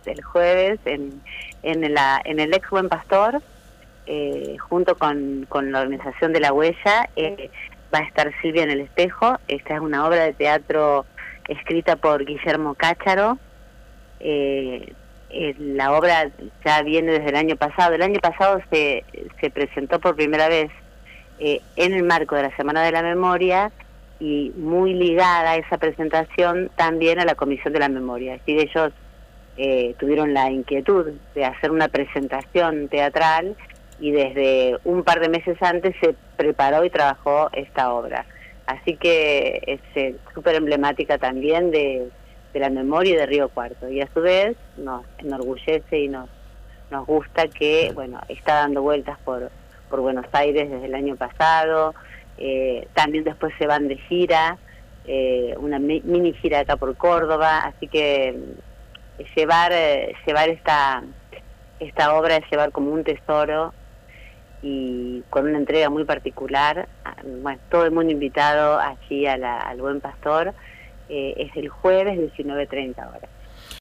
el jueves en el ex Buen Pastor, junto con la organización de La Huella, va a estar Silvia en el Espejo. Esta es una obra de teatro escrita por Guillermo Cácharo. La obra ya viene desde el año pasado. El año pasado se presentó por primera vez en el marco de la Semana de la Memoria, y muy ligada a esa presentación también a la Comisión de la Memoria. Es decir, ellos tuvieron la inquietud de hacer una presentación teatral, y desde un par de meses antes se preparó y trabajó esta obra. Así que es súper emblemática también de la memoria de Río Cuarto, y a su vez nos enorgullece y nos gusta que, bueno, está dando vueltas por Buenos Aires desde el año pasado. También después se van de gira, una mini gira acá por Córdoba, así que llevar esta obra es llevar como un tesoro, y con una entrega muy particular. Bueno, todo el mundo invitado allí al Buen Pastor. Es el jueves 19:30 horas.